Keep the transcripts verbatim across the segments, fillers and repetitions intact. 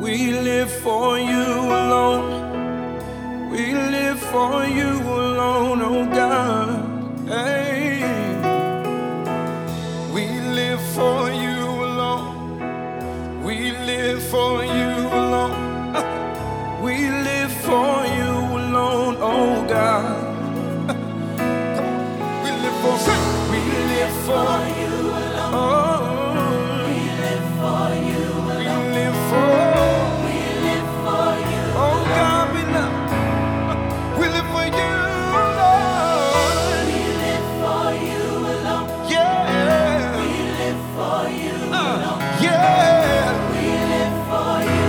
We live for you alone. We live for you alone, oh God. Hey, we live for you alone. We live for you alone. We live for you alone, oh God. We live for, we live for you alone. Oh, we live for you alone. We live for, we live for you. Oh God, we love. We live for you, Lord. We live for you alone. Yeah. We live for you alone. Yeah. We live for you.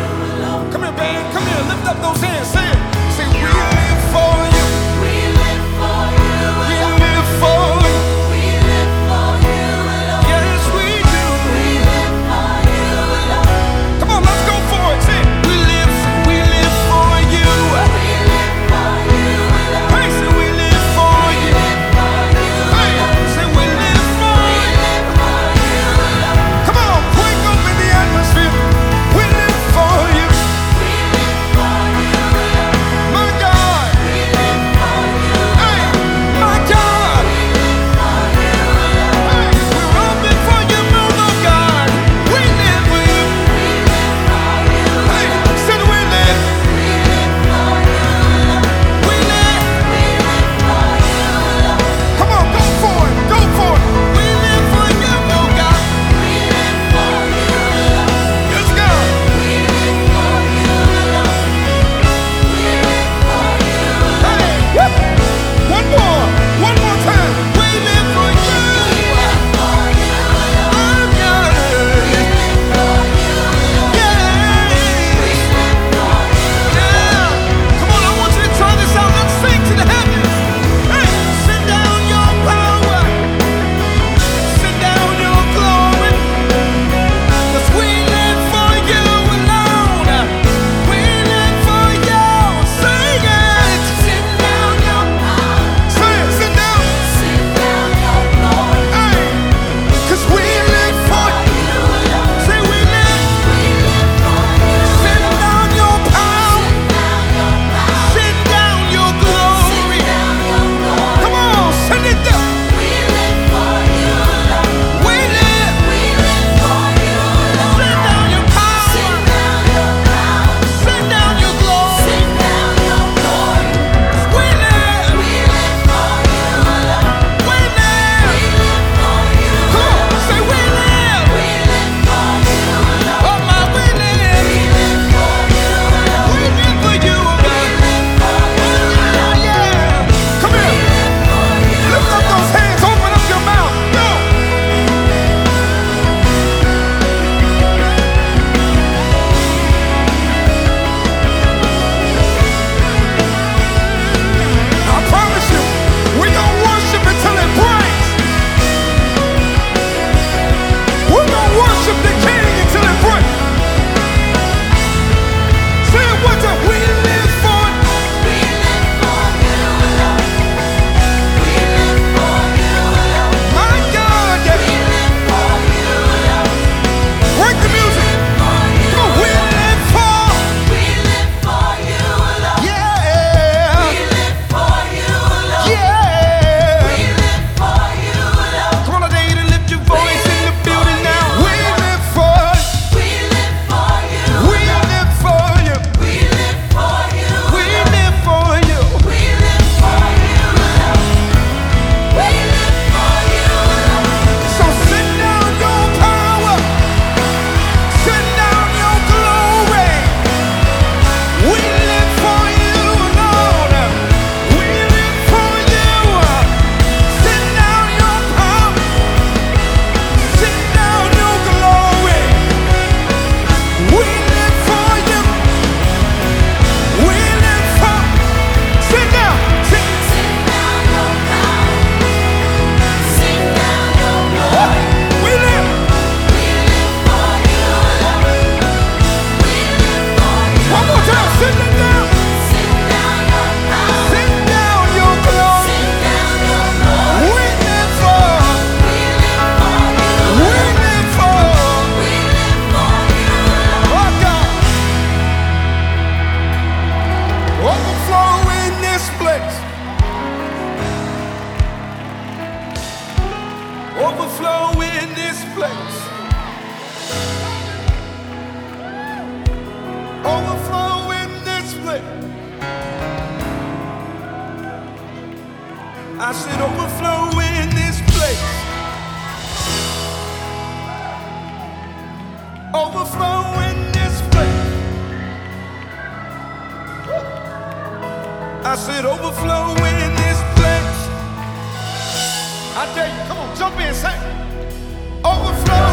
I said overflow in this place. Overflow in this place. I said overflow in this place. I dare you, come on, jump in, say overflow.